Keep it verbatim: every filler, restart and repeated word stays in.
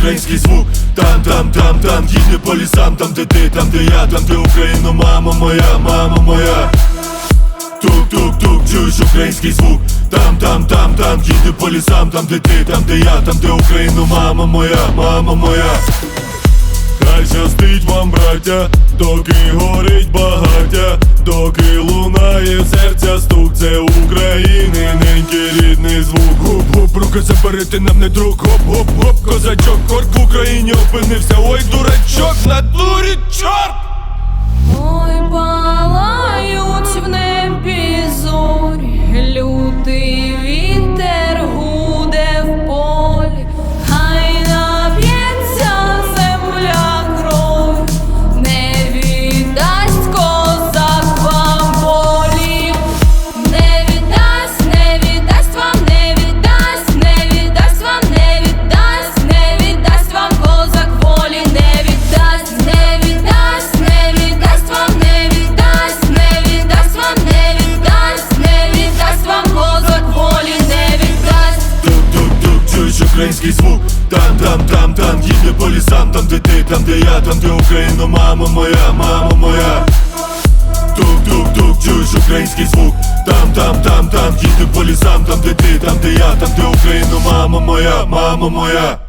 український звук. Там, там, там, там, їде по лісам, там де ти, там де я, там де Україна, мама моя, мама моя. Тук-тук-тук, чуєш український звук. Там, там, там, там, їде по лісам, там де ти, там де я, там де Україна, мама моя, мама моя. Хай щастить вам, браття, доки горить багаття, доки лунає в серця стук, це України, ненький рідний звук. Гоп-гоп, руки заберете, нам не друг, гоп-гоп-гоп, козачок, корк в Україні опинився, ой, дурачок, на дурі, чорт! Ой, палають в небі зорі, лютий вітер гуде в полі, хай нап'ється земля кров'ю, не віддасть козак вам волі. Не віддасть, не віддасть вам, не віддасть, не віддасть вам, не віддасть, не віддасть вам козак волі, не віддасть, не віддасть, не віддасть вам, не віддасть, не віддасть вам, не віддасть, не віддасть вам козак волі, не віддасть. Тук-тук-тук, чуєш український звук. Там, там, там, там, їде по лісам, там де ти, там де я, там де Україна, мама моя, мама моя. Тук-тук-тук, чуєш український звук. Там, там, там, там, їде по лісам, там де ти, там де я, там де Україна, мама моя, мама моя.